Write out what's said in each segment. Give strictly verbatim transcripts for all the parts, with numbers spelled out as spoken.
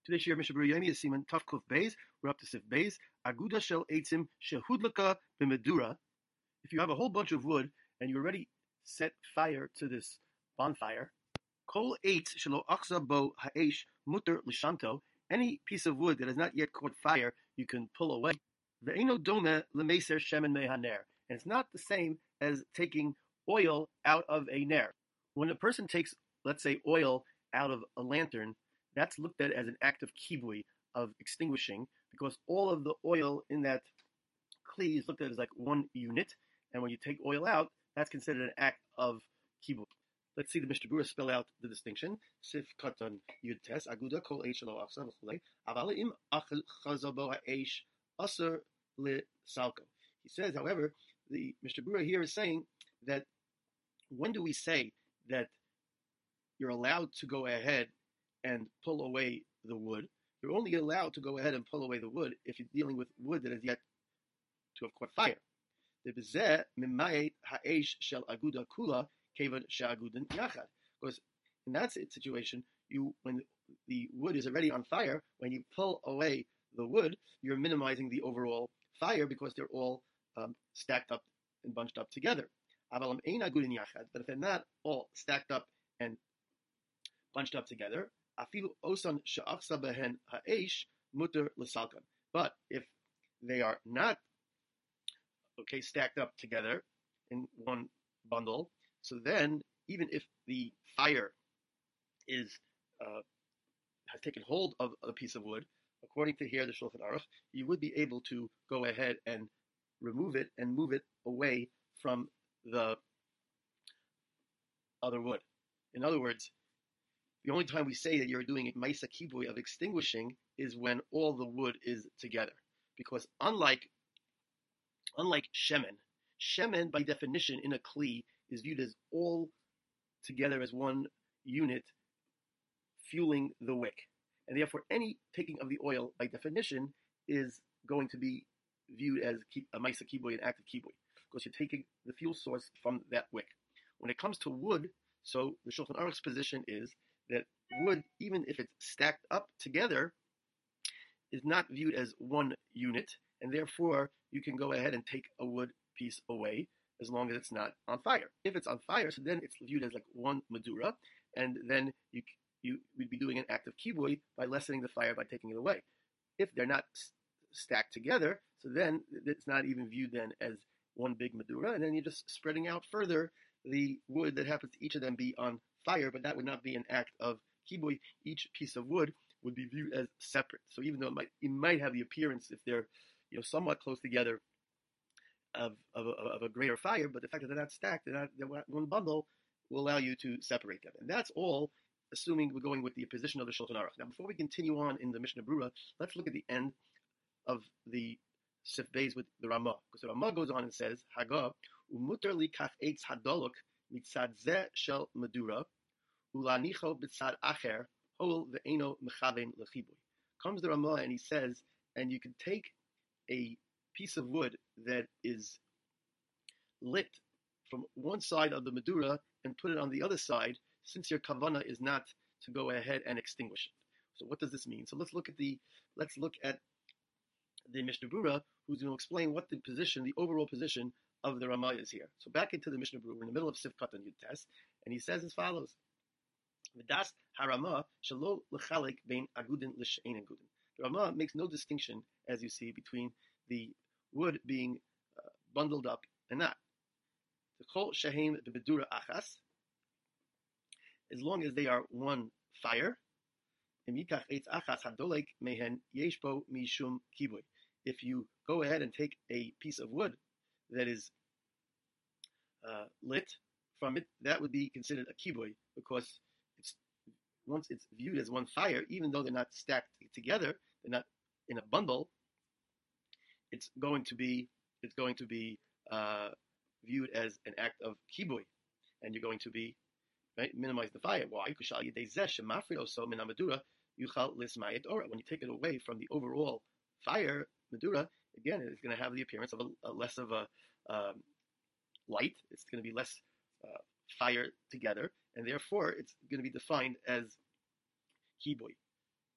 Today's Shir Mishabur Yomi is Siman Tav Kuf Beis. We're up to Sif Beis. Aguda Shel Eitzim Shehudlaka B'Medura. If you have a whole bunch of wood and you already set fire to this bonfire, Kol Eitz Shelo Achza Bo Ha'esh Mutter L'Shanto. Any piece of wood that has not yet caught fire, you can pull away. Ve'eno Dome L'Meiser Shemen Mehaner. And it's not the same as taking oil out of a ner. When a person takes, let's say, oil out of a lantern, that's looked at as an act of kibui, of extinguishing, because all of the oil in that kli is looked at as like one unit, and when you take oil out, that's considered an act of kibui. Let's see the Mishnah Berurah spell out the distinction. Sif katan yud tes aguda kol eish lo achsa v'chulei aval im achel chazabo ha'eish aser le salko. He says, however, the Mishnah Berurah here is saying that when do we say that you're allowed to go ahead and pull away the wood? You're only allowed to go ahead and pull away the wood if you're dealing with wood that is yet to have caught fire. Because in that situation, you when the wood is already on fire, when you pull away the wood, you're minimizing the overall fire because they're all um, stacked up and bunched up together. But if they're not all stacked up and bunched up together, but if they are not okay stacked up together in one bundle, so then even if the fire is uh, has taken hold of a piece of wood, according to here the Shulchan Aruch, you would be able to go ahead and remove it and move it away from the other wood. In other words, the only time we say that you're doing a Maisa Kibui of extinguishing is when all the wood is together. Because unlike unlike Shemen, Shemen by definition in a Kli is viewed as all together as one unit fueling the wick. And therefore any taking of the oil by definition is going to be viewed as a Maisa Kibui, an active Kibui, because you're taking the fuel source from that wick. When it comes to wood, so the Shulchan Aruch's position is that wood, even if it's stacked up together, is not viewed as one unit, and therefore you can go ahead and take a wood piece away as long as it's not on fire. If it's on fire, so then it's viewed as like one Madura, and then you you would be doing an act of kibui by lessening the fire by taking it away. If they're not s- stacked together, so then it's not even viewed then as one big Madura, and then you're just spreading out further the wood that happens to each of them be on fire, but that would not be an act of kibui. Each piece of wood would be viewed as separate. So even though it might, it might have the appearance, if they're you know somewhat close together, of of a, of a greater fire, but the fact that they're not stacked, they're not, they're one bundle, will allow you to separate them. And that's all, assuming we're going with the position of the Shulchan Aruch. Now, before we continue on in the Mishnah Berurah, let's look at the end of the Sif Beis with the Ramah, because the Ramah goes on and says, Haga umuter li kaf eitz hadolok mitzad zeh shel Madura ulanicho b'tzad acher hol ve'eno mechaven lechibui. Comes the Ramah and he says, and you can take a piece of wood that is lit from one side of the Madura and put it on the other side, since your kavana is not to go ahead and extinguish it. So what does this mean? So let's look at the let's look at the Mishnah Berurah, who's going to explain what the position, the overall position of the Ramah is here. So back into the Mishnah Berurah, we're in the middle of Sifkat and Yud Tes, and he says as follows: V'das haRamah shelo l'chalek bein agudin l'she'ein agudin. The Ramah makes no distinction, as you see, between the wood being uh, bundled up and not. The kol shehem b'bedura achas, as long as they are one fire. If you go ahead and take a piece of wood that is uh, lit from it, that would be considered a kibui, because it's once it's viewed as one fire, even though they're not stacked together, they're not in a bundle, it's going to be it's going to be uh, viewed as an act of kibui, and you're going to be right minimize the fire. Why? When you take it away from the overall fire Madura, again, it's going to have the appearance of a, a less of a um, light. It's going to be less uh, fire together, and therefore it's going to be defined as kibui.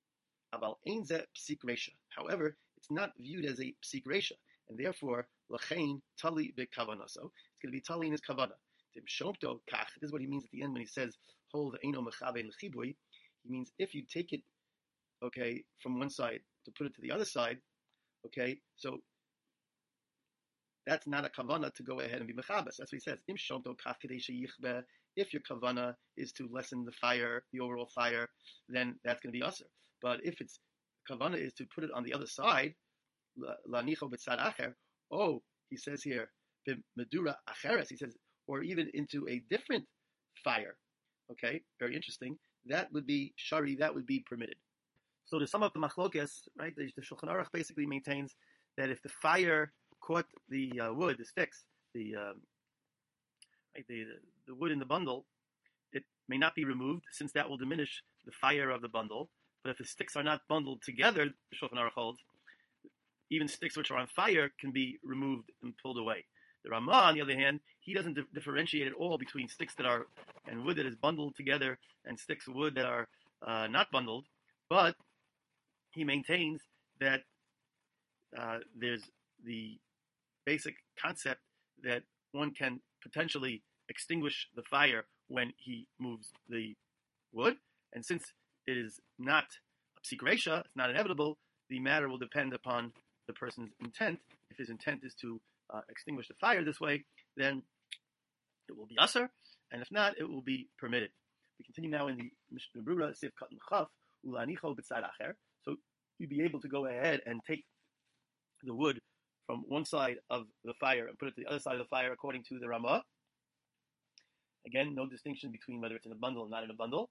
Aval ein ze psik resha. However, it's not viewed as a psik resha, and therefore lachein tali bekavana. So it's going to be tali in his kavana. Tim shomto kach. This is what he means at the end when he says hold eino mechavein lechibui. He means if you take it, okay, from one side to put it to the other side, okay, so that's not a kavana to go ahead and be mechabes. That's what he says. Im shomto kach kedei sheyichbe. If your kavana is to lessen the fire, the overall fire, then that's going to be usher. But if it's kavana is to put it on the other side, lanicho b'tzad acher. Oh, he says here, medura acheres. He says, or even into a different fire. Okay, very interesting. That would be shari. That would be permitted. So to sum up the machlokes, right? The, the Shulchan Aruch basically maintains that if the fire caught the uh, wood, the sticks, the um, right, the the wood in the bundle, it may not be removed since that will diminish the fire of the bundle. But if the sticks are not bundled together, the Shulchan Aruch holds, even sticks which are on fire can be removed and pulled away. The Ramah, on the other hand, he doesn't di- differentiate at all between sticks that are and wood that is bundled together and sticks of wood that are uh, not bundled, but he maintains that uh, there's the basic concept that one can potentially extinguish the fire when he moves the wood, and since it is not a psik resha, it's not inevitable, the matter will depend upon the person's intent. If his intent is to uh, extinguish the fire this way, then it will be usher, and if not, it will be permitted. We continue now in the Mishnah Brura, Sif Katan Chaf, Ulanicho B'tzad Acher. So you'd be able to go ahead and take the wood from one side of the fire and put it to the other side of the fire according to the Ramah. Again, no distinction between whether it's in a bundle or not in a bundle.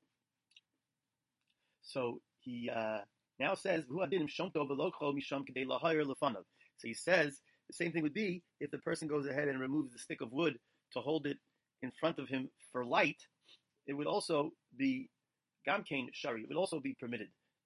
So he uh, now says, so he says the same thing would be if the person goes ahead and removes the stick of wood to hold it in front of him for light, it would also be gamkein shari, it would also be permitted.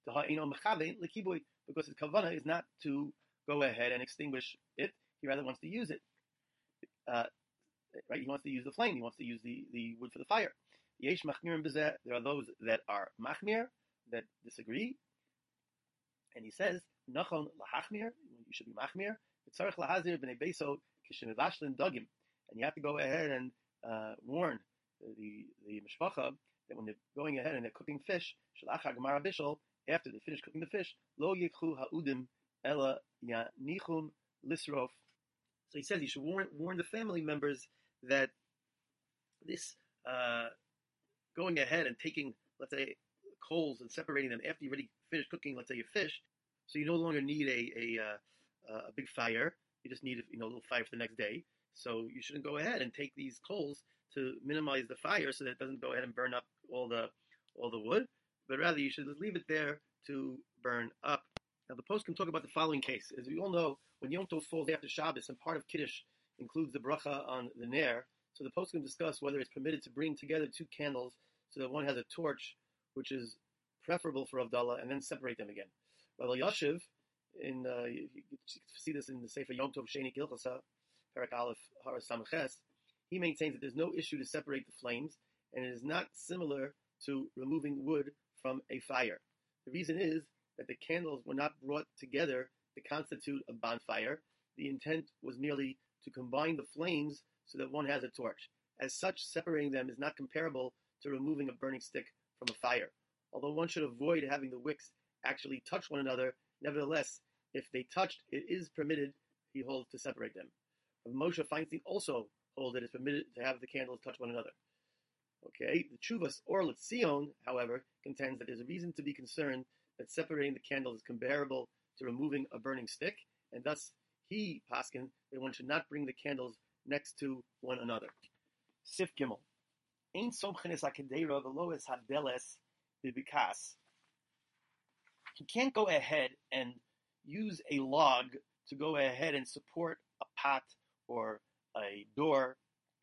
Because his kavana is not to go ahead and extinguish it, he rather wants to use it. Uh, right? He wants to use the flame, he wants to use the, the wood for the fire. Yesh machmirim b'zeh, there are those that are machmir, that disagree. And he says, nachon lahachmir, you should be machmir, tzarech lahazir b'nei beso kishemivashlin dogim. And you have to go ahead and uh, warn the the mishpacha that when they're going ahead and they're cooking fish, shalachar gemara bishol, after they finish cooking the fish, lo yikhu ha'udim ela yanichum lisrof. So he says you should warn warn the family members that this uh, going ahead and taking, let's say, coals and separating them after you already finished cooking, let's say, your fish, so you no longer need a a, uh, a big fire. You just need, you know, a little fire for the next day. So you shouldn't go ahead and take these coals to minimize the fire so that it doesn't go ahead and burn up all the all the wood, but rather you should just leave it there to burn up. Now the post can talk about the following case. As we all know, when Yom Tov falls after Shabbos and part of Kiddush includes the bracha on the Ner, so the post can discuss whether it's permitted to bring together two candles so that one has a torch, which is preferable for Havdalah, and then separate them again. Rabbi Yashiv, in, uh, you, you see this in the Sefer Yom Tov Sheni Gilchasa, Perak Aleph Haras Samches, he maintains that there's no issue to separate the flames, and it is not similar to removing wood from a fire. The reason is that the candles were not brought together to constitute a bonfire. The intent was merely to combine the flames so that one has a torch. As such, separating them is not comparable to removing a burning stick from a fire. Although one should avoid having the wicks actually touch one another, nevertheless, if they touched, it is permitted, he holds, to separate them. Moshe Feinstein also holds that it's permitted to have the candles touch one another. Okay, the Chuvas or Letzion, however, contends that there's a reason to be concerned that separating the candles is comparable to removing a burning stick, and thus he, paskin, that one should not bring the candles next to one another. Sif Gimel. Ein somchenes hakedera v'lo es hadeles bibikas. He can't go ahead and use a log to go ahead and support a pot or a door.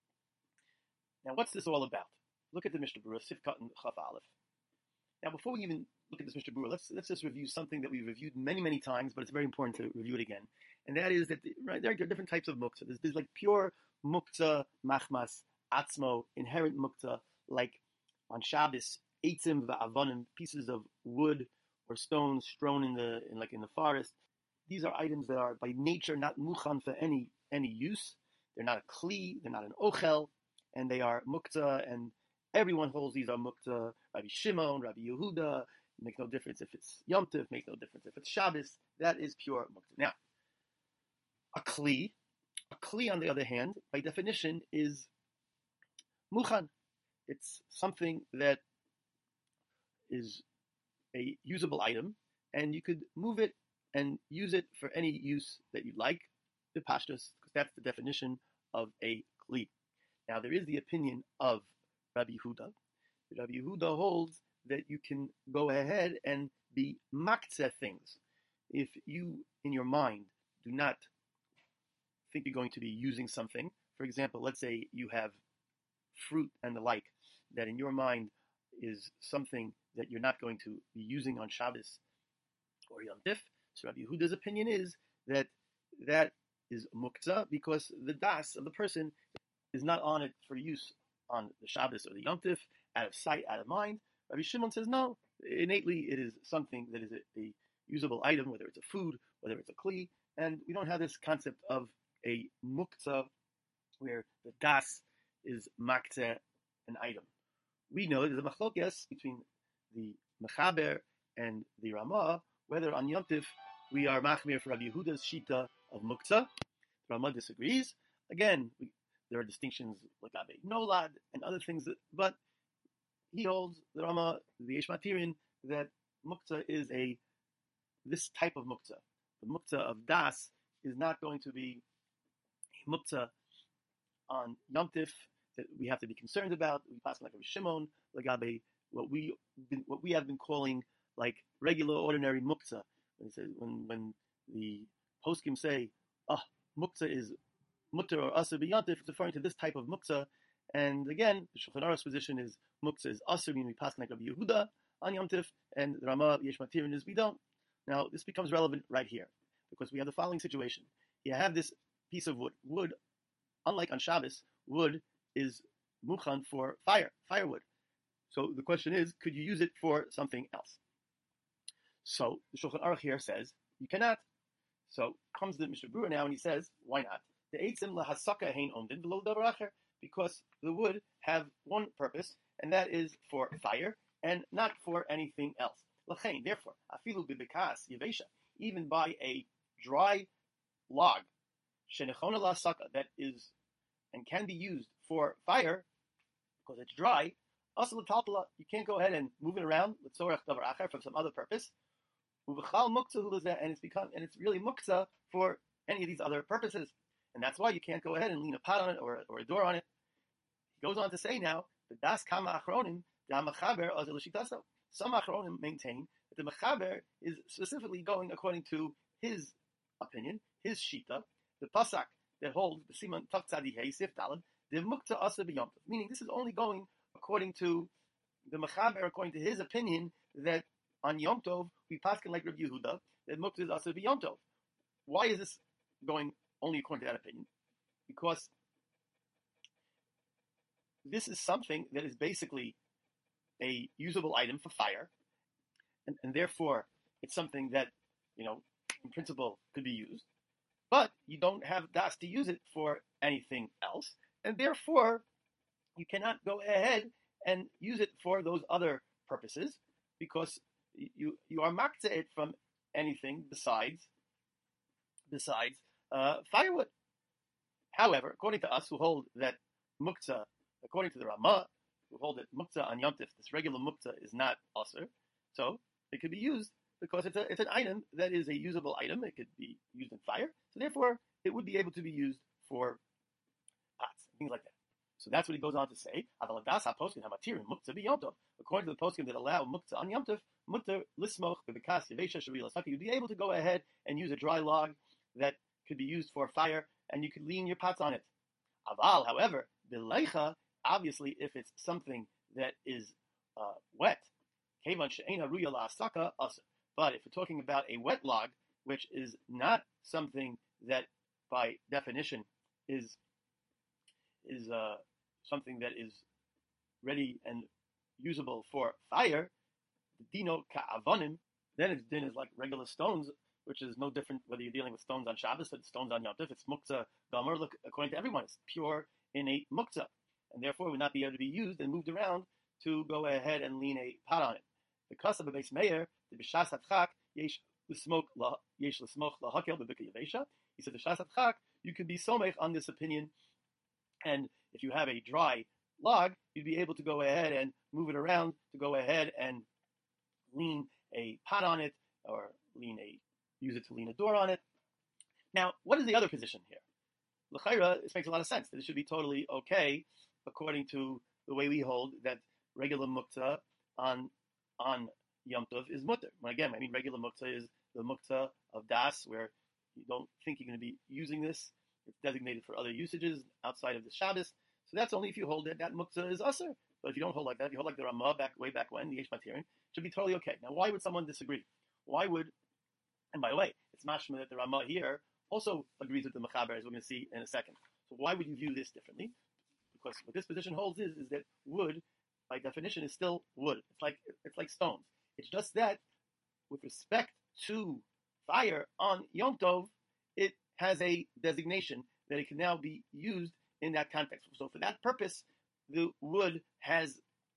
Now, what's this all about? Look at the Mishnah Brura, Sif Katan Chaf Aleph. Now, before we even look at this Mishnah Brura, let's let's just review something that we've reviewed many, many times, but it's very important to review it again. And that is that the, right, there are different types of muktzah. There's, there's like pure muktzah, machmas, atzmo, inherent muktzah, like on Shabbos, eitzim va'avonim, pieces of wood or stones strewn in the in like in the forest. These are items that are by nature not muchan for any any use. They're not a kli, they're not an ochel, and they are mukta, and everyone holds these are mukta. Rabbi Shimon, Rabbi Yehuda, make no difference if it's Yom Tov, make no difference if it's Shabbos. That is pure mukta. Now, a kli, a kli on the other hand, by definition, is muchan. It's something that is a usable item, and you could move it and use it for any use that you'd like, the pashtus, because that's the definition of a kli. Now, there is the opinion of Rabbi Yehuda. Rabbi Yehuda holds that you can go ahead and be maktzeh things. If you, in your mind, do not think you're going to be using something, for example, let's say you have fruit and the like, that in your mind is something that you're not going to be using on Shabbos or Yom Tif. So Rabbi Yehuda's opinion is that that is muktzah because the das of the person is not on it for use on the Shabbos or the Yom Tif, out of sight, out of mind. Rabbi Shimon says no, innately it is something that is a, a usable item, whether it's a food, whether it's a kli, and we don't have this concept of a muktzah where the das is maktzeh an item. We know there's a machlokes between the Mechaber and the Ramah, whether on Yom Tif we are machmir for Rabbi Yehuda's shita of muktzah. The Ramah disagrees. Again, we, there are distinctions like Abe Nolad and other things, that, but he holds, the Ramah, the Yesh Matirin, that muktzah is a this type of muktzah. The muktzah of das is not going to be a muktzah on Yom Tif that we have to be concerned about. We pass like Rabbi Shimon, Lagabe, what we been, what we have been calling like regular, ordinary muktzah. When it says, when when the poskim say, "Ah, oh, muktzah is mutter or aser b'yom tif," it's referring to this type of muktzah. And again, the Shulchan Aruch's position is muktzah is aser, meaning we pass like Rabbi Yehuda on Yom Tif, and the Ramah Yesh Matirin is we don't. Now this becomes relevant right here because we have the following situation: you have this piece of wood. Wood, unlike on Shabbos, wood is mukhan for fire, firewood. So the question is, could you use it for something else? So the Shulchan Aruch here says you cannot. So comes the Mishnah Berurah now and he says, why not? The eitzim lahasaka hein omdin v'lo davar acher, because the wood have one purpose, and that is for fire and not for anything else. L'chein, therefore, afilu bibikas yevesha, even by a dry log, shenechona lahasaka, that is and can be used for fire because it's dry. Also, you can't go ahead and move it around for some other purpose. And it's become and it's really muktzah for any of these other purposes. And that's why you can't go ahead and lean a pot on it or, or a door on it. He goes on to say now, the das kama achronim, some achronim maintain that the mechaber is specifically going according to his opinion, his shita, the pasak that holds the siman taf tzadi hey sif dalad, the mukta asa b'yom tov. Meaning this is only going according to the mechaber, according to his opinion, that on Yom Tov we paskin like Rabbi Yehuda that mukta is asa b'yom tov. Why is this going only according to that opinion? Because this is something that is basically a usable item for fire, and, and therefore it's something that, you know, in principle could be used, but you don't have das to use it for anything else, and therefore you cannot go ahead and use it for those other purposes because you you are maktzeh it from anything besides besides uh, firewood. However, according to us who hold that muktzah, according to the Ramah, who hold that muktzah on Yom Tif, this regular muktzah is not aser, so it could be used because it's a it's an item that is a usable item. It could be used in fire, so therefore it would be able to be used for pots, things like that. So that's what he goes on to say. According to the poskim that allow muktzah on Yom Tov, mutter lismoch bebekas yevesha sharila saka, you'd be able to go ahead and use a dry log that could be used for fire, and you could lean your pots on it. Aval, however, bileicha, obviously, if it's something that is uh, wet, kevan she'ena ruya la'asaka aser. But if we're talking about a wet log, which is not something that, by definition, is is uh, something that is ready and usable for fire, the dino ka'avonim, then its din is like regular stones, which is no different whether you're dealing with stones on Shabbos or stones on Yom Tov. It's muktzah gomer. Look, according to everyone, it's pure innate muktzah, and therefore would not be able to be used and moved around to go ahead and lean a pot on it. The kasab beis meir, the b'shas hatchak yesh l'smoke yesh l'smoch lahakel b'bika yavesha. He said the shas hatchak, you could be somech on this opinion, and if you have a dry log, you'd be able to go ahead and move it around to go ahead and lean a pot on it, or lean a use it to lean a door on it. Now, what is the other position here? L'chaira, this makes a lot of sense, that it should be totally okay according to the way we hold that regular muktzah on on Yom Tov is mutter. When again, I mean regular muktzah is the muktzah of das, where you don't think you're going to be using this. It's designated for other usages outside of the Shabbos. So that's only if you hold that that muktzah is usher. But if you don't hold like that, if you hold like the Ramah back way back when, the Yesh Matirin, it should be totally okay. Now, why would someone disagree? Why would, and by the way, it's mashma that the Ramah here also agrees with the Mechaber, as we're going to see in a second. So why would you view this differently? Because what this position holds is, is that wood, by definition, is still wood. It's like it's like stones. It's just that, with respect to fire on Yom Tov, it has a designation that it can now be used in that context. So for that purpose, the wood has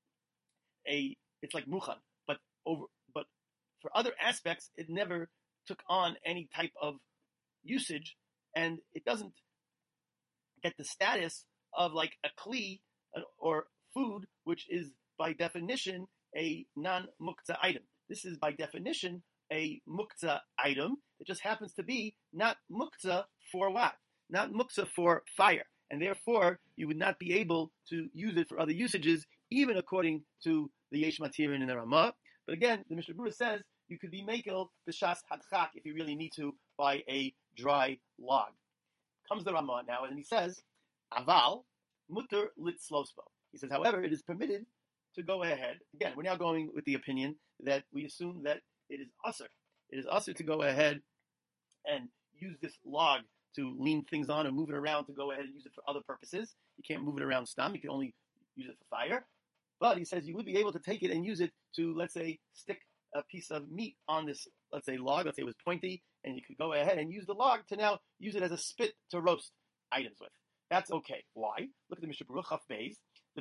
a, it's like muchan, but over, but for other aspects, it never took on any type of usage, and it doesn't get the status of like a kli or food, which is by definition a non-muktzah item. This is by definition a muktzah item. It just happens to be not muktzah for what? Not muktzah for fire. And therefore, you would not be able to use it for other usages, even according to the Yesh Matirin in the Ramah. But again, the Mishnah Berurah says you could be mekel b'shas hadchak if you really need to by a dry log. Comes the Ramah now, and he says, aval mutter litzlosbo. He says, however, it is permitted to go ahead. Again, we're now going with the opinion that we assume that it is usher. It is usher to go ahead and use this log to lean things on and move it around to go ahead and use it for other purposes. You can't move it around stam. You can only use it for fire. But he says you would be able to take it and use it to, let's say, stick a piece of meat on this, let's say, log. Let's say it was pointy, and you could go ahead and use the log to now use it as a spit to roast items with. That's okay. Why? Look at the Mishnah Berurah Chaf Beis.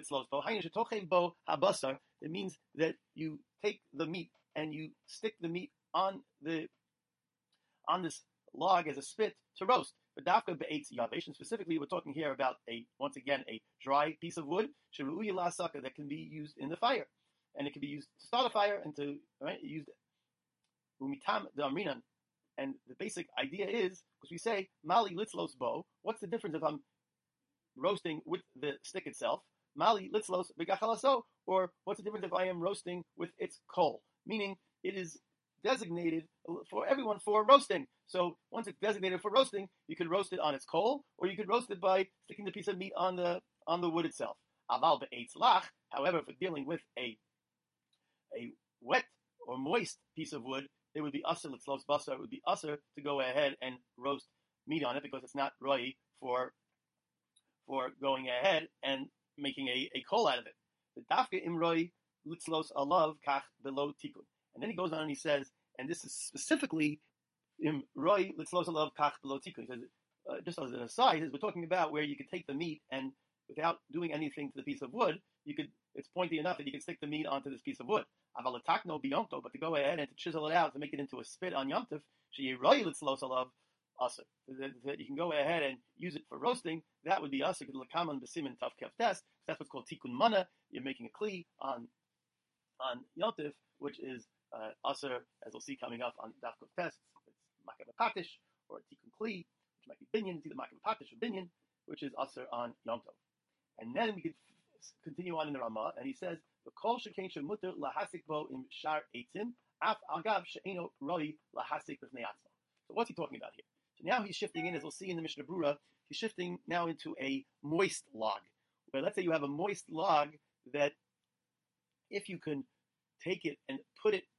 It means that you take the meat and you stick the meat on the on this log as a spit to roast. But dafka be'etz yavesh, and specifically we're talking here about a once again a dry piece of wood sheru'uya la'asaka that can be used in the fire, and it can be used to start a fire and to right used umitam damrinan. And the basic idea is, because we say mali litzlos bo, what's the difference if I'm roasting with the stick itself? Mali litzlos begachalaso, or what's the difference if I am roasting with its coal? Meaning it is designated for everyone for roasting. So once it's designated for roasting, you could roast it on its coal, or you could roast it by sticking the piece of meat on the on the wood itself. Aval be'etz lach. However, if we're dealing with a a wet or moist piece of wood, it would be usher litzlos basar. It would be usher to go ahead and roast meat on it because it's not roi for for going ahead and making a, a coal out of it. The dafka imroi litzlos alav kach below tikun. And then he goes on and he says, and this is specifically imroi litzlos alav kach below tikun. He says, uh, just as an aside, is we're talking about where you could take the meat and without doing anything to the piece of wood, you could it's pointy enough that you can stick the meat onto this piece of wood. Avalatakno biyomto, but to go ahead and to chisel it out to make it into a spit on yomtiv, sheyiroi litzlos alav usher. That you can go ahead and use it for roasting. That would be usher. L'kaman b'simin tav kef test. That's what's called tikkun mana. You're making a kli on on yontif, which is uh, usher, as we'll see coming up on daf kef test. It's makav patish or tikkun kli, which might be binyan. It's either makav patish or binyan, which is usher on yontif. And then we could continue on in the Ramah, and he says the kol shekain shemuter lahasik bo im shar eitzim af agav she'eno roi lahasik b'fnei atzmo. So what's he talking about here? So now he's shifting in, as we'll see in the Mishnah Berurah, he's shifting now into a moist log. Where let's say you have a moist log that if you can take it and put it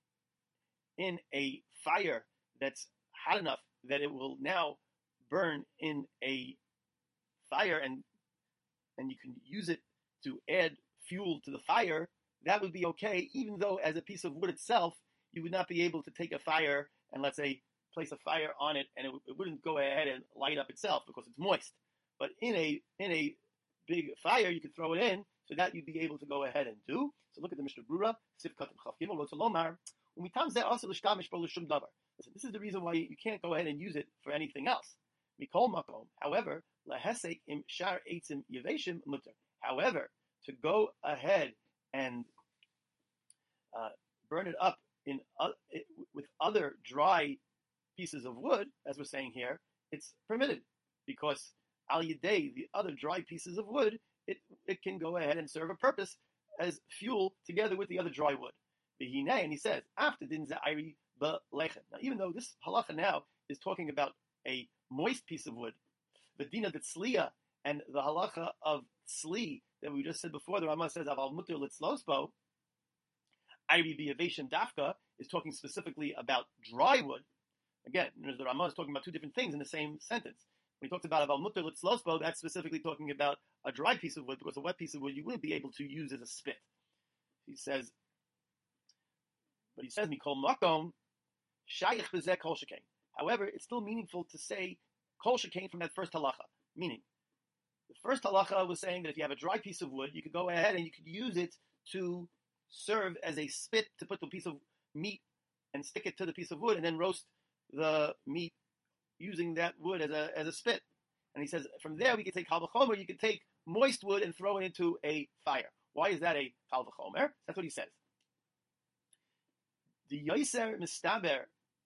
in a fire that's hot enough that it will now burn in a fire and and you can use it to add fuel to the fire, that would be okay, even though as a piece of wood itself, you would not be able to take a fire and, let's say, place a fire on it, and it, it wouldn't go ahead and light up itself because it's moist. But in a in a big fire, you could throw it in, so that you'd be able to go ahead and do. So look at the Mishnah Brura, Sifkat and Chav Gimel, Lotzalomar. When we tam zeh also l'shtamish bo l'shum davar. Listen, this is the reason why you can't go ahead and use it for anything else. Mikol makom. However, lahesek im shar eitzim yeveshim mutter. However, to go ahead and uh, burn it up in uh, it, with other dry pieces of wood, as we're saying here, it's permitted because al yedei, the other dry pieces of wood, it it can go ahead and serve a purpose as fuel together with the other dry wood. And he says, after din za'iri belechem. Now, even though this halacha now is talking about a moist piece of wood, the dina tzliya and the halacha of tzli that we just said before, the Rama says aval muter litzlosbo, iri b'yaveshim dafka is talking specifically about dry wood. Again, the Rama is talking about two different things in the same sentence. When he talks about aval muter litzlosbo, that's specifically talking about a dry piece of wood, because a wet piece of wood you wouldn't be able to use as a spit. He says, but he says, Mikol makom shayich b'zeh kol shekain. However, it's still meaningful to say kol shekain from that first halacha. Meaning, the first halacha was saying that if you have a dry piece of wood, you could go ahead and you could use it to serve as a spit to put the piece of meat and stick it to the piece of wood and then roast the meat using that wood as a as a spit. And he says, from there we could take kal v'chomer, you could take moist wood and throw it into a fire. Why is that a kal v'chomer? That's what he says. The yoser mistaber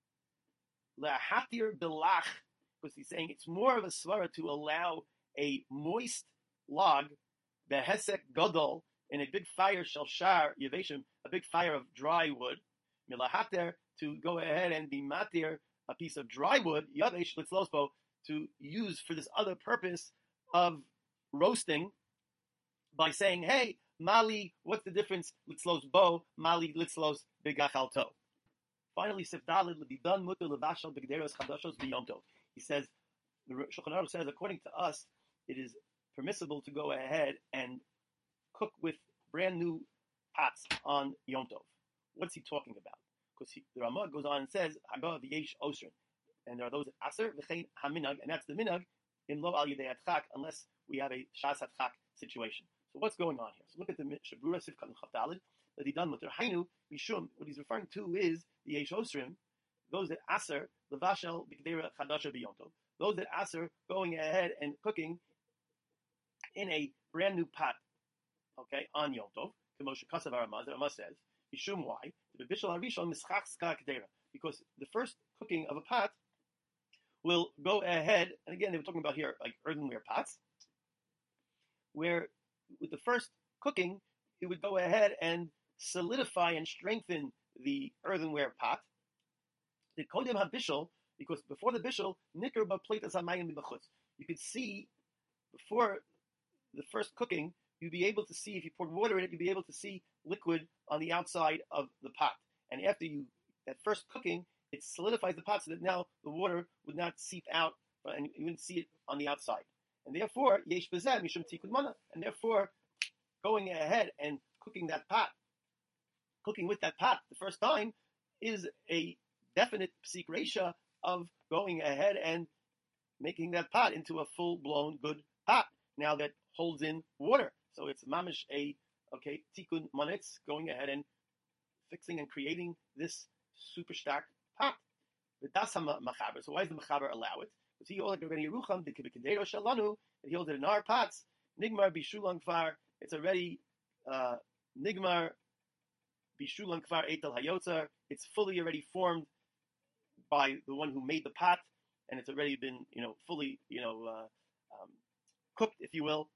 lahatir belach, because he's saying it's more of a svara to allow a moist log, behesek gadol, in a big fire shel shar yeveshim, a big fire of dry wood, milahater, to go ahead and be matir, a piece of dry wood, yavesh litzlosbo, to use for this other purpose of roasting, by saying, hey, Mali, what's the difference? Litzlos bo, Mali litzlos begachal to. Finally, Sifdalid l'didan muter levashal begderos chadashos b'yom tov. He says, the Shulchan Aruch says, according to us, it is permissible to go ahead and cook with brand new pots on Yom Tov. What's he talking about? Because the Ramah goes on and says, Hagah v'yesh osrin, and there are those that aser v'chein haminag, and that's the minag in lo al yedei adchak, unless we have a shas adchak situation. So what's going on here? So look at the Shabrura Sifkat and Chavdalid. That he done muter hainu mishum. What he's referring to is the yesh osrim, those that aser levashel b'kedera chadasha b'yom tov. Those that aser going ahead and cooking in a brand new pot, okay, on Yom Tov. K'moshe kasav Ramaz, the Ramaz says, mishum why? The bishul harishon mischach ska kedera, because the first cooking of a pot will go ahead, and again they were talking about here like earthenware pots, where with the first cooking it would go ahead and solidify and strengthen the earthenware pot. The kodem habishul, because before the bishul, nikar b'pleitas hamayim b'chutz, you could see before the first cooking, you'd be able to see, if you poured water in it, you'd be able to see liquid on the outside of the pot. And after you, that first cooking, it solidifies the pot so that now the water would not seep out and you wouldn't see it on the outside. And therefore, yesh b'zeh mishum tikkun mana, and therefore, going ahead and cooking that pot, cooking with that pot the first time, is a definite psik reisha of going ahead and making that pot into a full-blown good pot, now that holds in water. So it's mamish a, okay, tikkun manitz, going ahead and fixing and creating this super stark pot. Machaber. So why does the machaber allow it? Because he holds it already Yerucham, the kibikadero shalanu, he holds it in our pots, nigmar bishulan kvar, it's already uh, nigmar bishulan kvar etel hayotzar, it's fully already formed by the one who made the pot, and it's already been, you know, fully, you know, uh, um, cooked, if you will.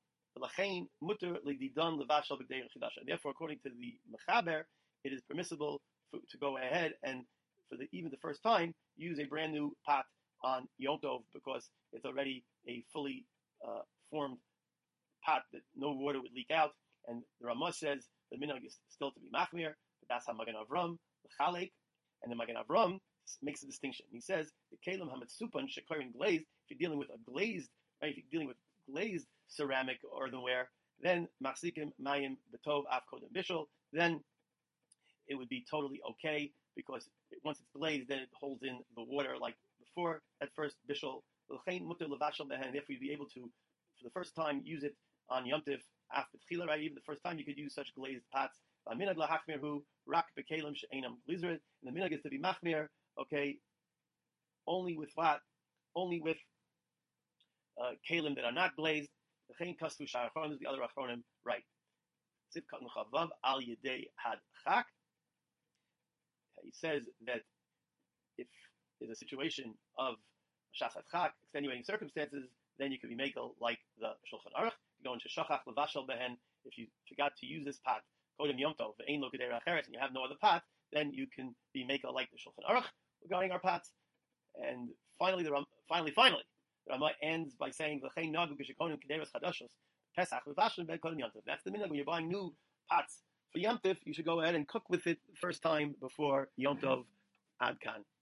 Therefore, according to the Mechaber, it is permissible for, to go ahead and, for the, even the first time, use a brand new pot on Yom Tov, because it's already a fully uh, formed pot that no water would leak out. And the Ramah says the minhag is still to be machmir, but that's how Magen Avram, the Chalek, and the Magen Avram makes a distinction. He says the kelim hametsupan shekarin glazed. If you're dealing with a glazed, right? If you're dealing with glazed ceramic or earthenware, then machzikim mayim betov af kodem bishul. Then it would be totally okay because it, once it's glazed, then it holds in the water like before at first bishul. And if we'd be able to, for the first time, use it on Yom Tiv after Tchila, right? Even the first time you could use such glazed pots. And the minhag is to be machmir, okay, only with what? Only with uh, kalim that are not glazed. The other achronim, right? He says that if there's a situation of shas hadchak, extenuating circumstances, then you could be makel like the Shulchan Aruch. You go into shachach levashal behen. If you forgot to use this pot, kodem yom tov, ve'ein lo kedei acheres, and you have no other pot, then you can be makel like the Shulchan Aruch regarding our pots. And finally, the Ram, finally, finally, the Rama ends by saying v'chein nagu geshikonim kederos chadashos pesach levashal ben kodem yom tov. That's the minhag when you're buying new pots for Yom Tov. You should go ahead and cook with it the first time before Yom Tov. Ad kan.